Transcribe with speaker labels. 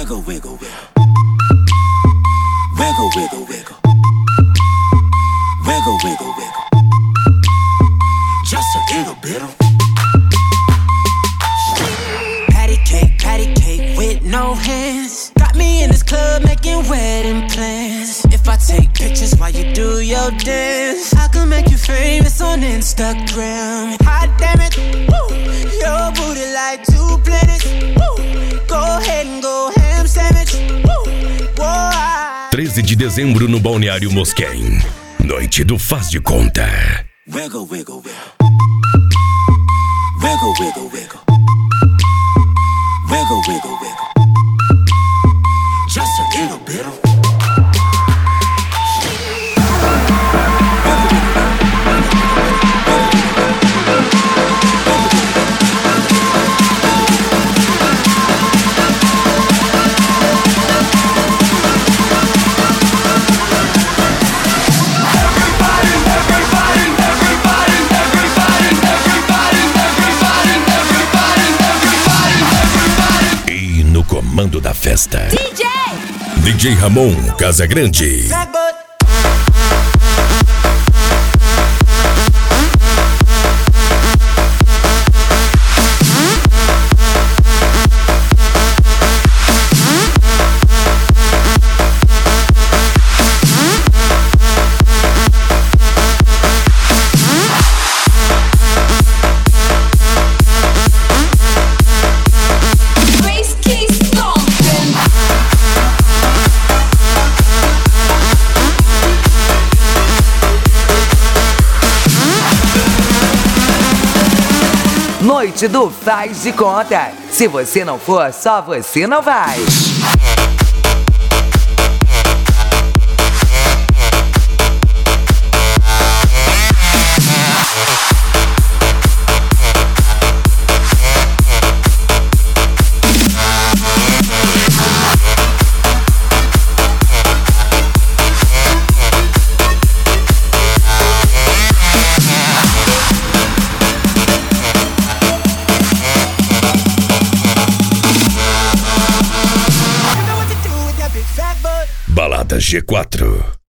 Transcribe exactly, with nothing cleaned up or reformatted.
Speaker 1: Wiggle, wiggle, wiggle. Wiggle, wiggle, wiggle. Wiggle, wiggle, wiggle. Just a little bit of patty cake, patty cake with no hands. Got me in this club making wedding plans. If I take pictures while you do your dance, I can make you famous on Instagram. Hot damn it, woo. Your booty like two planets, woo. Go ahead and go ham sandwich, woo. Whoa.
Speaker 2: treze de dezembro no Balneário Mosquém. Noite do Faz de Conta.
Speaker 1: Wiggle, wiggle, wiggle. Wiggle, wiggle, wiggle. Wiggle, wiggle, wiggle. Just a little bit of
Speaker 2: comando da festa.
Speaker 3: D J!
Speaker 2: D J Ramon Casagrande.
Speaker 4: Noite do Faz de Conta. Se você não for, só você não vai.
Speaker 2: Balada G quatro.